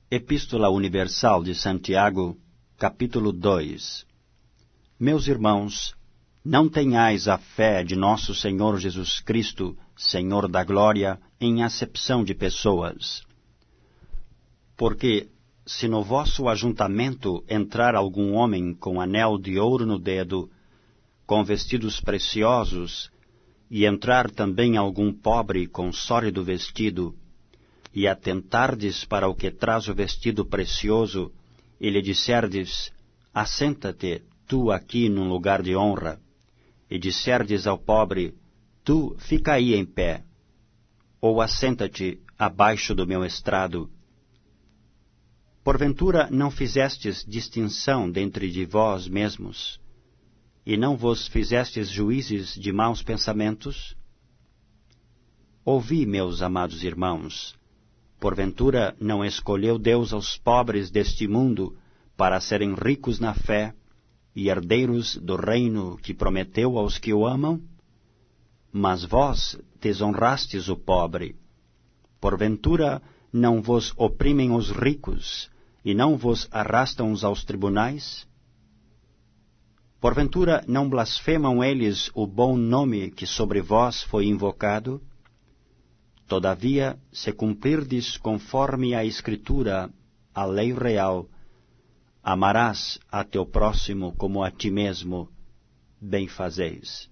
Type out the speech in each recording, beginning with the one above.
Epístola Universal de Santiago, capítulo 2. Meus irmãos, não tenhais a fé de nosso Senhor Jesus Cristo, Senhor da glória, em acepção de pessoas. Porque, se no vosso ajuntamento entrar algum homem com anel de ouro no dedo, com vestidos preciosos, e entrar também algum pobre com sólido vestido, e atentardes para o que traz o vestido precioso, e lhe disserdes, assenta-te, tu aqui num lugar de honra, e disserdes ao pobre, tu fica aí em pé, ou assenta-te abaixo do meu estrado. Porventura não fizestes distinção dentre de vós mesmos, e não vos fizestes juízes de maus pensamentos? Ouvi, meus amados irmãos, porventura não escolheu Deus aos pobres deste mundo para serem ricos na fé e herdeiros do reino que prometeu aos que o amam? Mas vós desonrastes o pobre. Porventura não vos oprimem os ricos e não vos arrastam aos tribunais? Porventura não blasfemam eles o bom nome que sobre vós foi invocado? Todavia, se cumprirdes conforme a Escritura, a lei real, amarás a teu próximo como a ti mesmo, bem fazeis.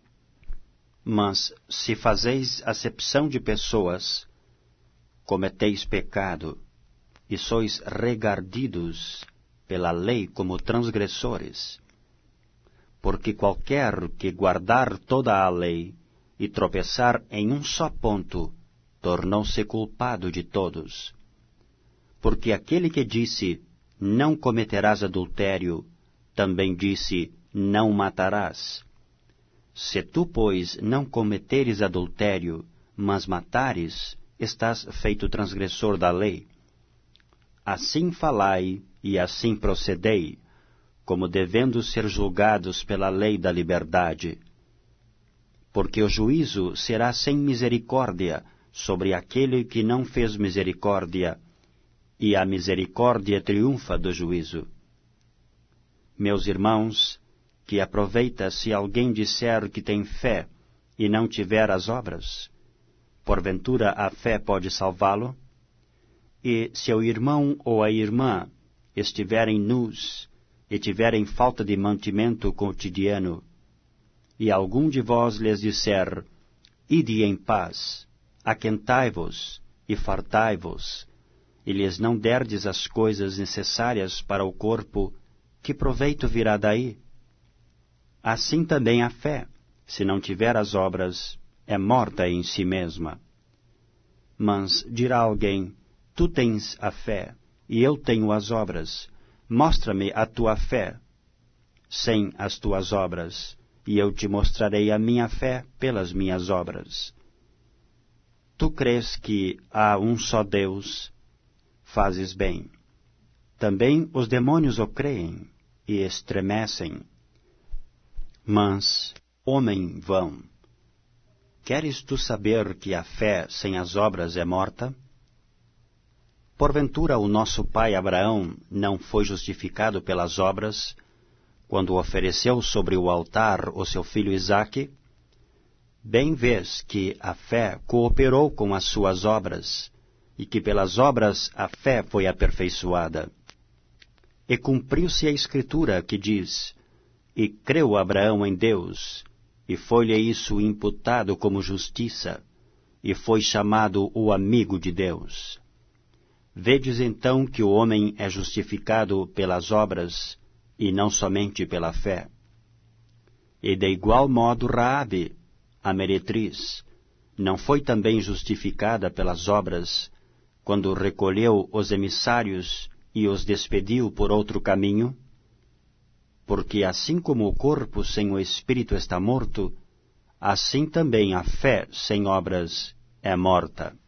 Mas, se fazeis acepção de pessoas, cometeis pecado, e sois regardidos pela lei como transgressores. Porque qualquer que guardar toda a lei e tropeçar em um só ponto, tornou-se culpado de todos. Porque aquele que disse, não cometerás adultério, também disse, não matarás. Se tu, pois, não cometeres adultério, mas matares, estás feito transgressor da lei. Assim falai e assim procedei, como devendo ser julgados pela lei da liberdade. Porque o juízo será sem misericórdia sobre aquele que não fez misericórdia, e a misericórdia triunfa do juízo. Meus irmãos, que aproveita se alguém disser que tem fé e não tiver as obras? Porventura a fé pode salvá-lo? E se o irmão ou a irmã estiverem nus e tiverem falta de mantimento cotidiano, e algum de vós lhes disser, ide em paz, aquentai-vos e fartai-vos, e lhes não derdes as coisas necessárias para o corpo, que proveito virá daí? Assim também a fé, se não tiver as obras, é morta em si mesma. Mas dirá alguém, tu tens a fé, e eu tenho as obras, mostra-me a tua fé, sem as tuas obras, e eu te mostrarei a minha fé pelas minhas obras. Tu crês que há um só Deus? Fazes bem. Também os demônios o creem e estremecem. Mas, homem vão, queres tu saber que a fé sem as obras é morta? Porventura o nosso pai Abraão não foi justificado pelas obras, quando ofereceu sobre o altar o seu filho Isaque? Bem vês que a fé cooperou com as suas obras, e que pelas obras a fé foi aperfeiçoada. E cumpriu-se a Escritura que diz, e creu Abraão em Deus, e foi-lhe isso imputado como justiça, e foi chamado o amigo de Deus. Vedes então que o homem é justificado pelas obras, e não somente pela fé. E de igual modo Raabe, a meretriz, não foi também justificada pelas obras, quando recolheu os emissários e os despediu por outro caminho? Porque assim como o corpo sem o espírito está morto, assim também a fé sem obras é morta.